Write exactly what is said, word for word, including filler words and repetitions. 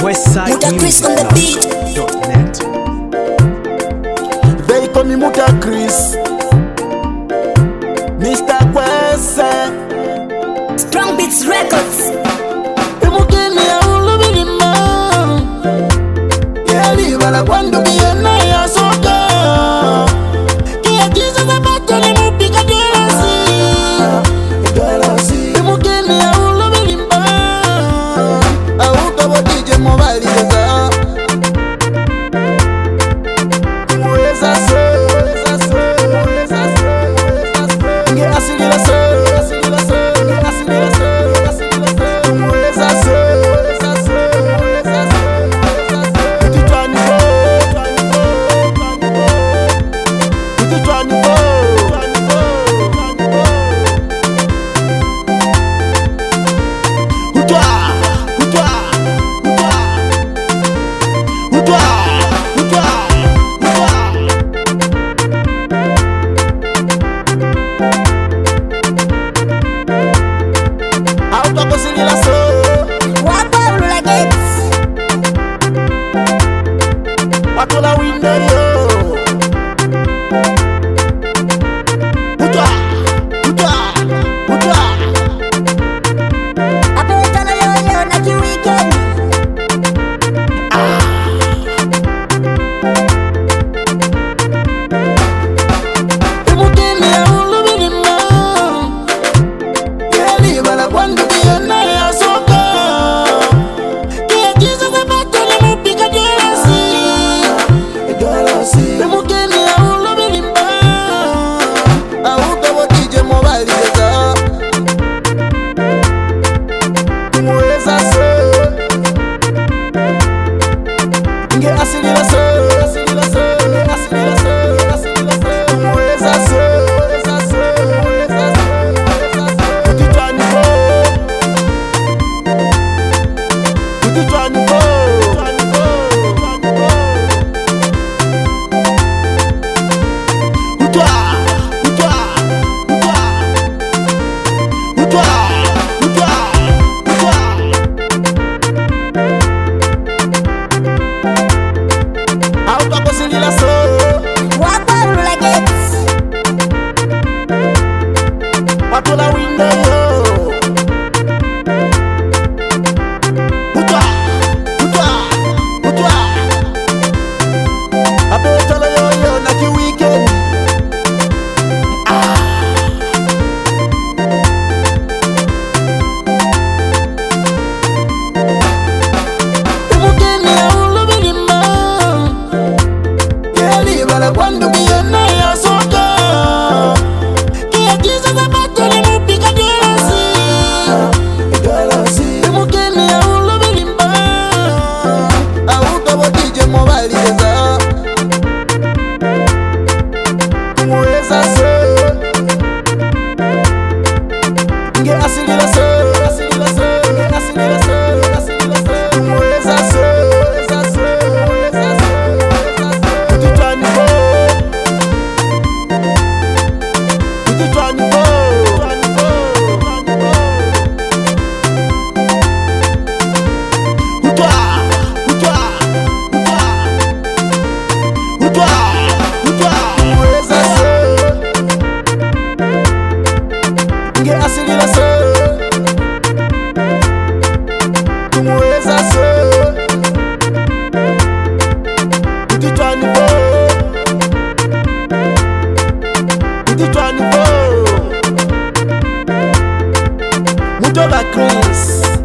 Muta Chris on the beat. They call me Muta Chris, Mister Kwese, Strong Beats Records. Imukini ya ulubilima Yali wala kwando biyana ya soka Kia jiza za bata ni mupika dwelasi Imukini ya ulubilima Auka wa D J mobile yeza Mweza se Mweza se Mweza se Nge asilila se Asilila se Nge asilila se Asilila se Mweza se Mweza se Mweza se Iti twani bo Iti twani bo Utwa Utwa Utwa Utwa Utwa Auta kusilila so Wapa Ulagets. Watola window yo Utwa Utwa Utwa Apeta na yoyo na ki weekend. Imukini ya ulubilima Yali bala kwandu biyana ya soka Kia jiza za bata ni mupika dwelasi Imukini ya ulubilima Auka wa D J mobile yeza Mweza se Nge asilila se Asilila se Nge asilila se Asilila se Mweza se Mweza se Mweza se Mweza se Uti twani bo Uti twani bo Twani bo Twani bo Utwa Utwa Utwa Utwa Utwa Utwa Auta kusilila so Wapa Ulagets. Watola window yo Utwa Utwa Utwa Apeta la yo yo na ki weekend Imukini ya ulubilima Yali bala kwandu biyana ya soka Kia jiza za bata ni mupika dwelasi Imukini ya ulubilima Auka wa D J mobile yeza Mweza se Nge asilila se Asilila se Nge asilila se Asilila se Mweza se Mweza se Mweza se Mweza se Uti twani bo Uti twani bo Twani bo Twani bo Utwa Utwa Utwa Utwa Utwa Mweza se Nge asilila se Mweza se Uti twani bo Uti twani bo Mutola Chris